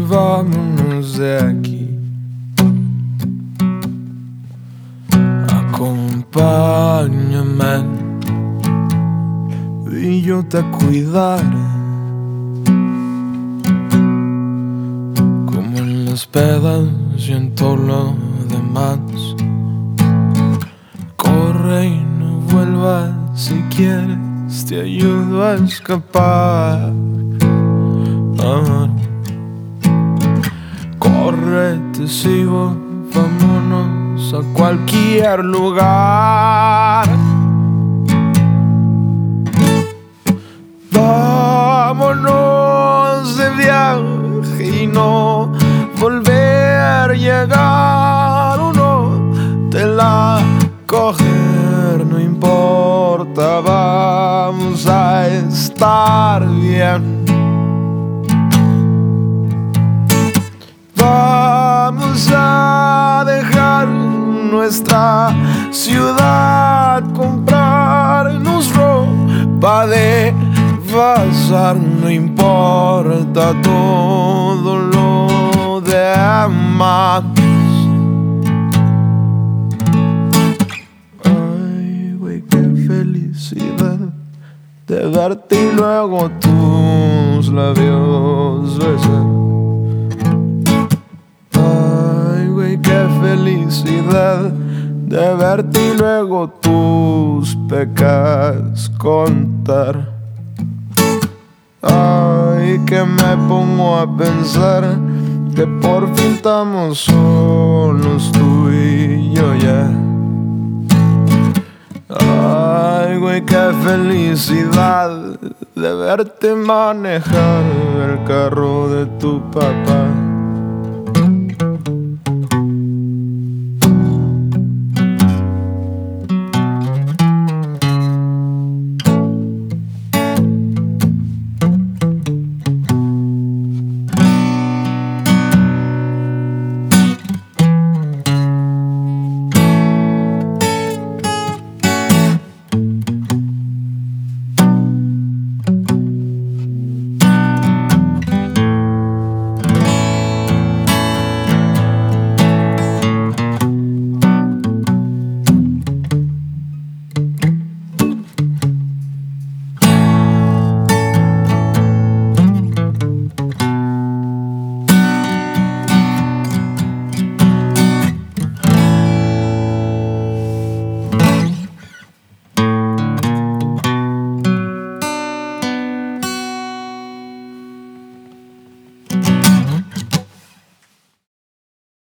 vámonos de aquí. Acompáñame y yo te cuidaré, como en las pedas y en todo lo demás. Corre y no vuelvas si quieres, te ayudo a escapar. Corre, te sigo, vámonos a cualquier lugar. Vámonos de viaje y no volver a llegar. Uno te la coger, no importa, vamos a estar bien. Vamos a dejar nuestra ciudad, comprarnos ropa de bazar, no importa todo lo demás. Ay, güey, qué felicidad de verte y luego tus labios besar. Qué felicidad de verte y luego tus pecados contar. Ay, que me pongo a pensar que por fin estamos solos tú y yo ya. Ay, güey, qué felicidad de verte manejar el carro de tu papá.